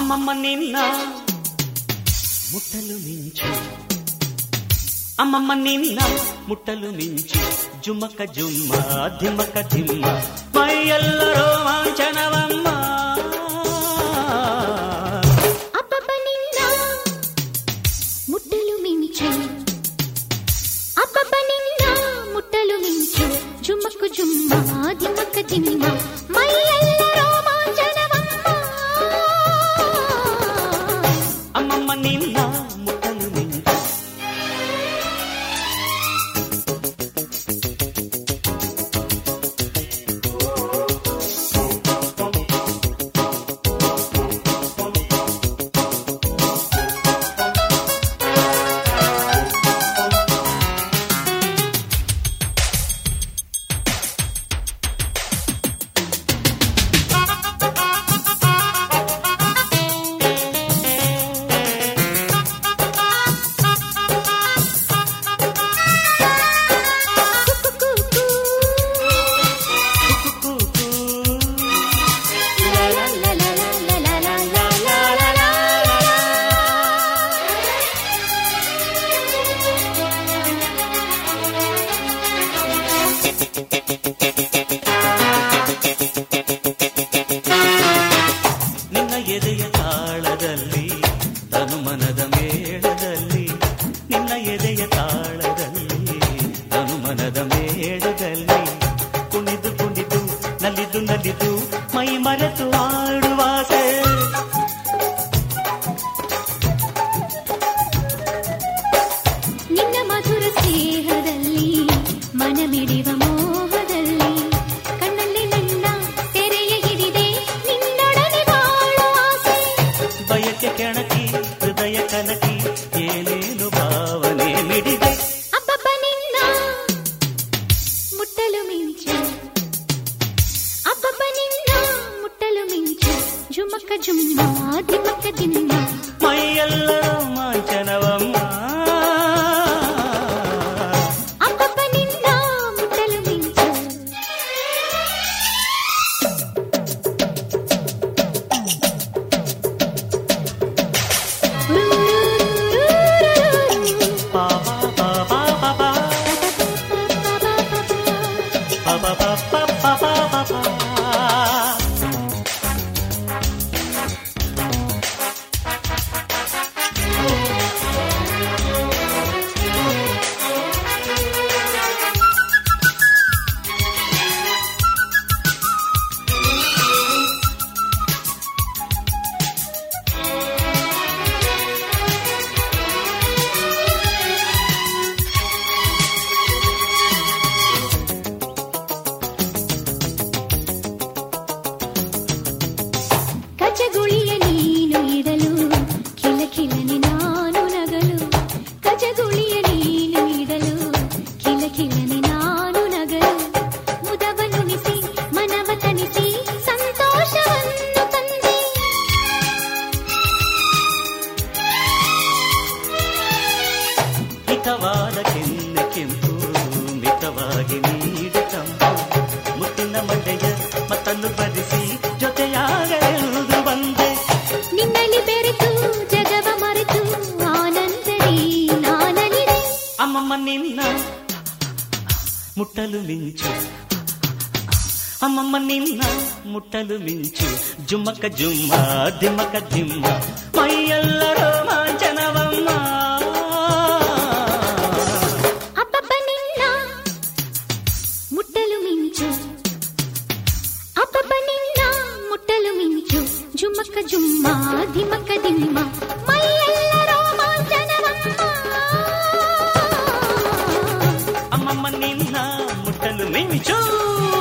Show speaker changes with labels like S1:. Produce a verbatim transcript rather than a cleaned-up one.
S1: అమ్మమ్మ నిన్న ముట్టలు మించు అమ్మమ్మ నిన్న ముట్టలు మించు జుమ్మక జుమ్మ దిమ్మక దిమ్మ మయ్యల్ల రోమాంచనవమ్మ
S2: అబ్బబ్బ నిన్న ముట్టలు మించు అబ్బబ్బ నిన్న ముట్టలు మించు జుమ్మక జుమ్మ దిమ్మక దిమ్మ మయ్యల్ల రోమాంచనవమ్మ
S1: అమ్మమ్మ నిన్న ముట్టలు మించు ನಿನ್ನ ಎದೆಯ ತಾಳದಲ್ಲಿ ತನು ಮನದ ಮೇಳದಲ್ಲಿ ನಿನ್ನ ಎದೆಯ ತಾಳದಲ್ಲಿ ತನು ಮನದ ಮೇಳದಲ್ಲಿ ಕುಣಿದು ಕುಣಿದು ನಲಿದು ನಲಿದು ಮೈ ಮರೆತು ಆಡುವಾಸೆ
S2: ನಿನ್ನ ಮಧುರ ಸ್ನೇಹದಲ್ಲಿ ಮನ ಮಿಡಿವ ಮೋಹದಲ್ಲಿ ಕಣ್ಣಲ್ಲಿ ನನ್ನ ತೆರೆಯ ಹಿಡಿದೆ ನಿನ್ನೊಡನೆ ಬಾಳುವ ಆಸೆ
S1: ಬಯಕೆ ಕೆಣಕಿ ಹೃದಯ ಕನಕಿ ಏನೇನು ಭಾವನೆ ಮಿಡಿದೆ
S2: ಅಬ್ಬಬ್ಬ ನಿನ್ನ ಮುಟ್ಟಲು ಮಿಂಚು ಅಬ್ಬಬ್ಬ ನಿನ್ನ ಮುಟ್ಟಲು ಮಿಂಚು ಜುಮಕ ಜುಮ್ಮ ದಿಮಕ ದಿಮ್ಮ
S1: ಮೈಯೆಲ್ಲ ರೋಮಾಂಚನವಮ್ಮ
S2: ಅಬ್ಬಬ್ಬ ನಿನ್ನ ಮುಟ್ಟಲು ಮಿಂಚು
S1: ಪಾ ಪಾ ಪಾ ಪಾ ಪಾ ಪಾ ಪಾ ಪಾ ಪಾ ಪಾ ಪಾ ಪಾ ಪಾ.
S2: ಕಜಗುಳಿಯ ನೀನು ಇಡಲು ಕಿಲ ಕಿಲನೆ ನಾನು ನಗಲು ಕಜಗುಳಿಯ ನೀನು ಇಡಲು ಕಿಲ ಕಿಲನೆ ನಾನು ನಗಲು ಮುದವನುಣಿಸಿ ಮನವ ತಣಿಸಿ ಸಂತೋಷವನ್ನು ತಂದೆ
S1: ಹಿತವಾದ ಕೆನ್ನೆ ಕೆಂಪು ಮಿತವಾಗಿ ನೀಡಿ ತಂಪು ಮುತ್ತಿನ ಮಂಡೆಯ ಮತ್ತನ್ನು ಬರಿಸಿ ಜೊತೆಯಾಗಲೆಂದು ಬಂದೆ
S2: ನಿನ್ನಲ್ಲಿ ಬೆರೆತು ಜಗವ ಮರೆತು ಆನಂದರಿ ನಾನಲಿದೆ
S1: ಅಮ್ಮಮ್ಮ ನಿನ್ನ ಮುಟ್ಟಲು ಮಿಂಚು ಅಮ್ಮಮ್ಮ ನಿನ್ನ ಮುಟ್ಟಲು ಮಿಂಚು ಜುಮ್ಮಕ ಜುಮ್ಮ ದಿಮ್ಮಕ ದಿಮ್ಮ ಮೈಯೆಲ್ಲ ರೋಮಾಂಚನವಮ್ಮ
S2: ಅಬ್ಬಬ್ಬ ನಿನ್ನ ಮುಟ್ಟಲು ಮಿಂಚು ಅಬ್ಬಬ್ಬ ನಿನ್ನ ಮುಟ್ಟಲು ಮಿಂಚು ಜುಮ್ಮಕ ಜುಮ್ಮ ದಿಮಕ ದಿಮ್ಮ ಮೈಯೆಲ್ಲ ರೋಮಾಂಚನವಮ್ಮ
S1: ಅಮ್ಮಮ್ಮ ನಿನ್ನ ಮುಟ್ಟಲು ಮಿಂಚು